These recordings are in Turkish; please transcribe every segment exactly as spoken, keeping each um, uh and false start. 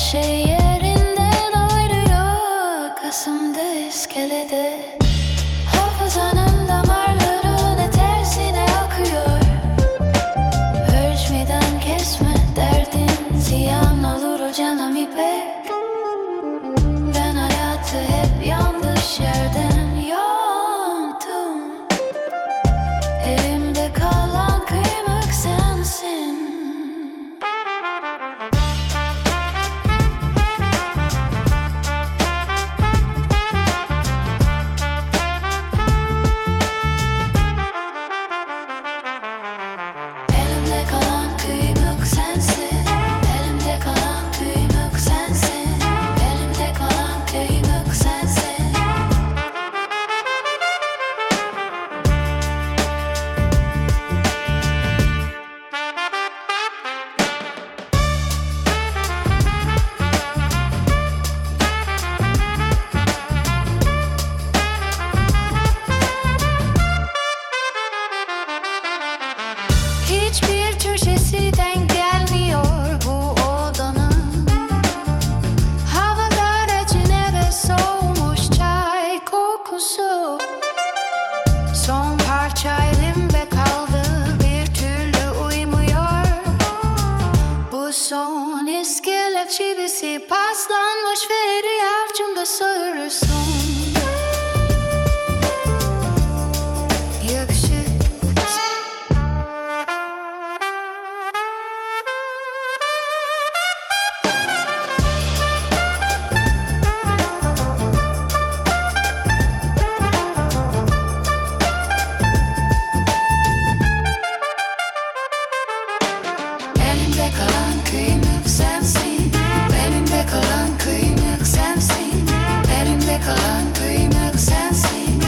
şey yerinden oynuyor. Kasım'da iskelede hafızanın damarları ne tersine akıyor. Ölçmeden kesme derdin, ziyan olur o canım ipek. Ben hayatı hep yanlış yerden yontum. Elimde kalan kıymık sensin. Elimde kalan kıymık sensin. Elimde kalan kıymık sensin. Elimde kalan kıymık sensin. Hiçbir köşesi denk gelmiyor bu odanın. Havalar içine ve soğumuş çay kokusu. Son parça elimde kaldı, bir türlü uymuyor. Bu son iskelet çivisi paslanmış ve rüyacımda soyursun. Yakışık. Elimde kalan kıymık sensin. Elimde kalan kıymık sensin. Elimde kalan kıymık sensin.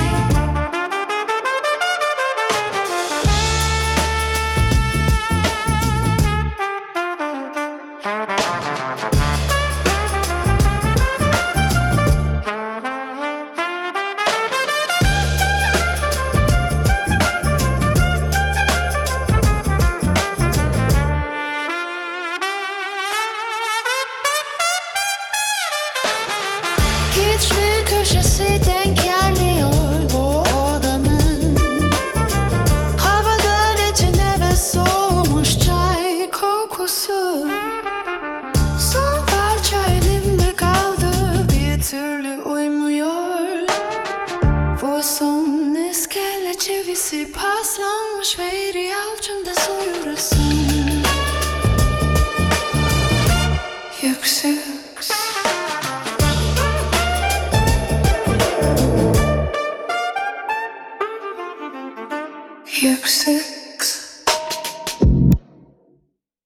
Hiçbir köşesi denk gelmiyor bu odanın. Havalar içine ve soğumuş çay kokusu. Son parça elimde kaldı, bir türlü uymuyor. Bu son iskelet çivisi paslanmış ve rüyacımda soyursun.